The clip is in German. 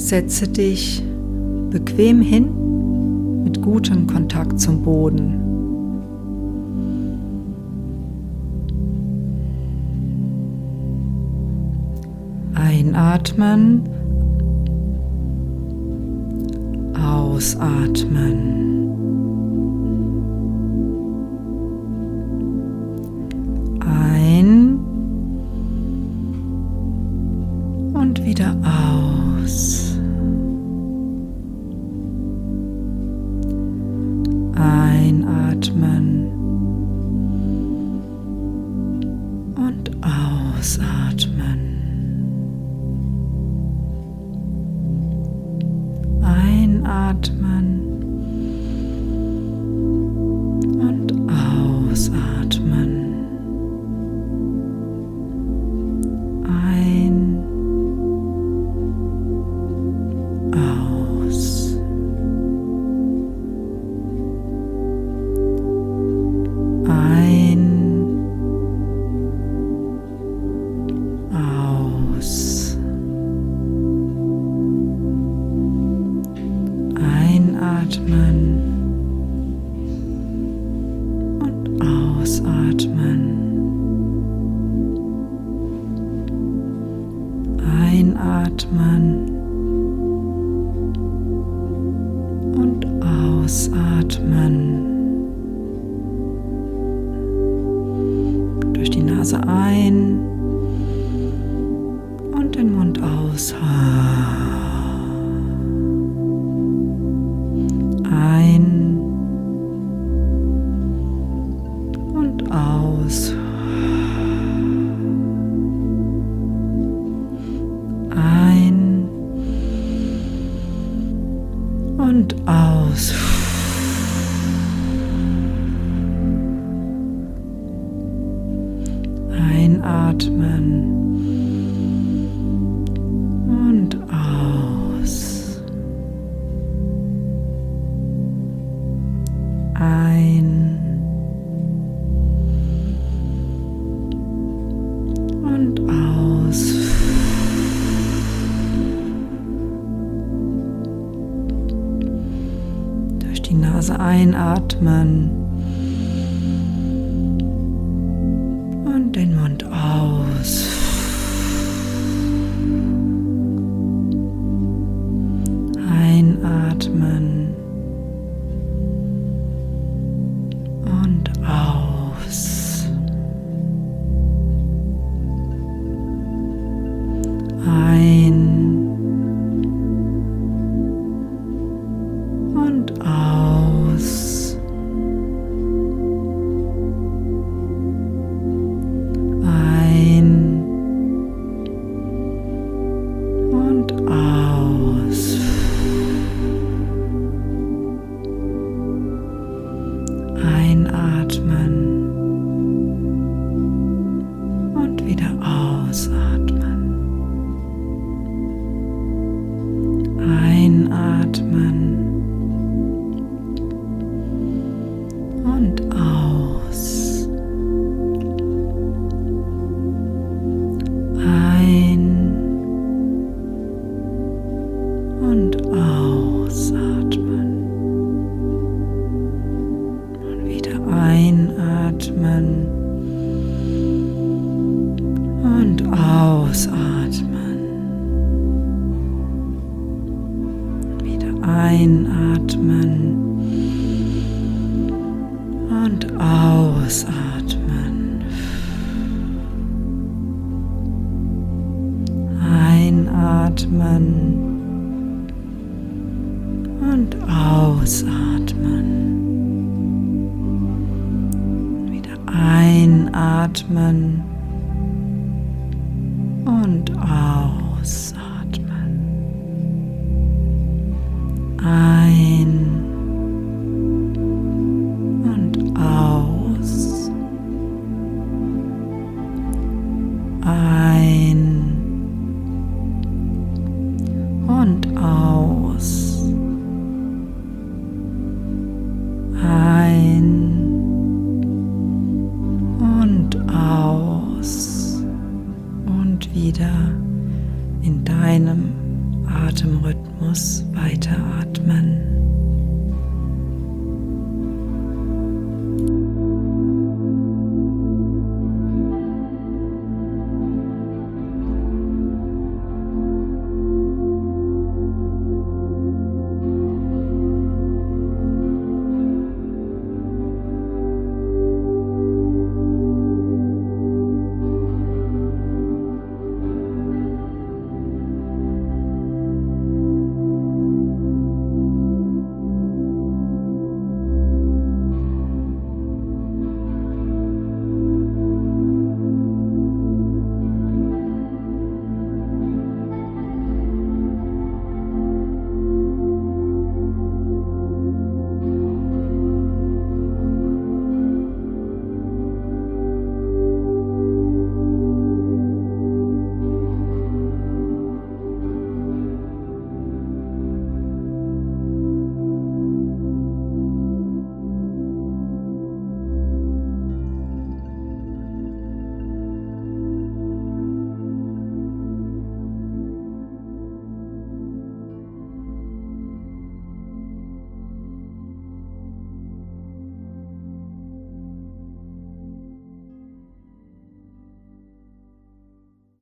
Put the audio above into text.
Setze dich bequem hin mit gutem Kontakt zum Boden. Einatmen, ausatmen. Ein und wieder aus. Einatmen und ausatmen. Einatmen und ausatmen. Ein, aus. Ein, aus. Einatmen und ausatmen. Einatmen und ausatmen. Durch die Nase ein und den Mund aus. Ein und aus. Ein und aus. Einatmen und aus. Ein und aus. Durch die Nase einatmen und den Mund aus. Einatmen und aus. Ein und aus. Ein und aus. Einatmen und wieder ausatmen. Einatmen und aus. Ein und ausatmen. Und wieder einatmen und ausatmen. Wieder einatmen und ausatmen. Einatmen und ausatmen. Wieder einatmen und ausatmen. Ein und aus. Ein und aus. Ein und aus. Und wieder in deinem Atemrhythmus weiteratmen.